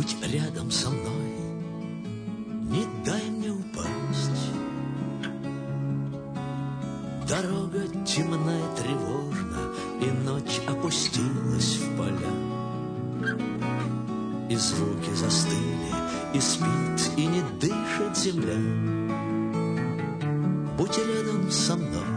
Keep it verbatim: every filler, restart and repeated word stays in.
Будь рядом со мной, не дай мне упасть. Дорога темна и тревожна, и ночь опустилась в поля. И звуки застыли, и спит, и не дышит земля. Будь рядом со мной,